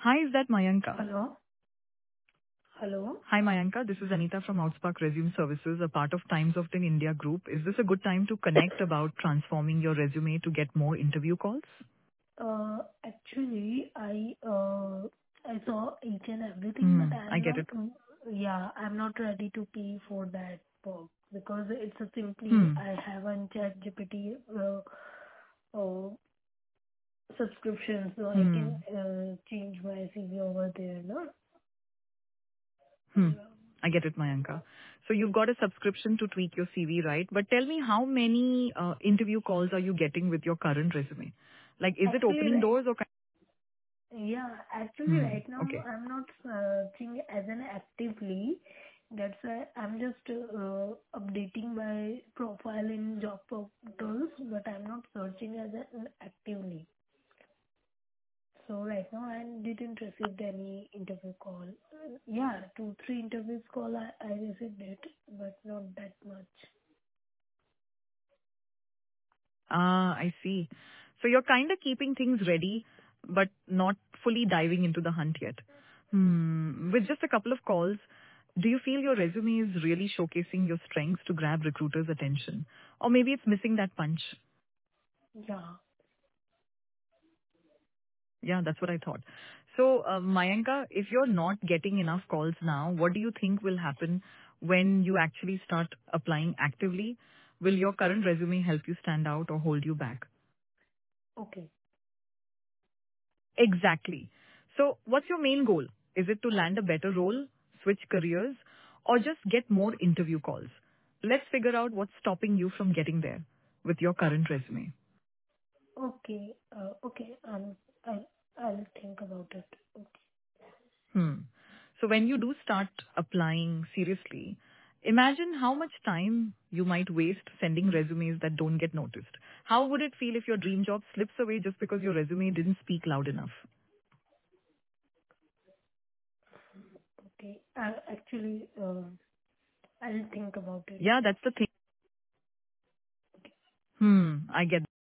Hi, is that Mayanka? Hello? Hello? Hi, Mayanka. This is Anita from Outspark Resume Services, a part of Times of 10 India Group. Is this a good time to connect about transforming your resume to get more interview calls? Actually, I saw each and everything, but I I'm get not, it. I'm not ready to pay for that work because it's a simply Hmm. I have a ChatGPT uh, subscription, so I Hmm. can change my CV over there, no? Hmm. I get it, Mayanka. So you've got a subscription to tweak your CV, right? But tell me, how many interview calls are you getting with your current resume? Like, is it Actually, opening doors or? yeah, actually Hmm. right now Okay. I'm not searching as an actively. That's why I'm just updating my profile in job portals, but I'm not searching as an actively. So right now I didn't receive any interview call. Yeah, 2, 3 interviews call I received it, but not that much. Ah, I see. So you're kind of keeping things ready, but not fully diving into the hunt yet. With just a couple of calls, do you feel your resume is really showcasing your strengths to grab recruiters' attention? Or maybe it's missing that punch? Yeah. Yeah, that's what I thought. So, Mayanka, if you're not getting enough calls now, what do you think will happen when you actually start applying actively? Will your current resume help you stand out or hold you back? Okay. Exactly. So what's your main goal? Is it to land a better role, switch careers, or just get more interview calls? Let's figure out what's stopping you from getting there with your current resume. Okay. Okay. I'll think about it. Okay. Hmm. So when you do start applying seriously, imagine how much time you might waste sending resumes that don't get noticed. How would it feel if your dream job slips away just because your resume didn't speak loud enough? Okay. Actually, I'll think about it. Yeah, that's the thing. I get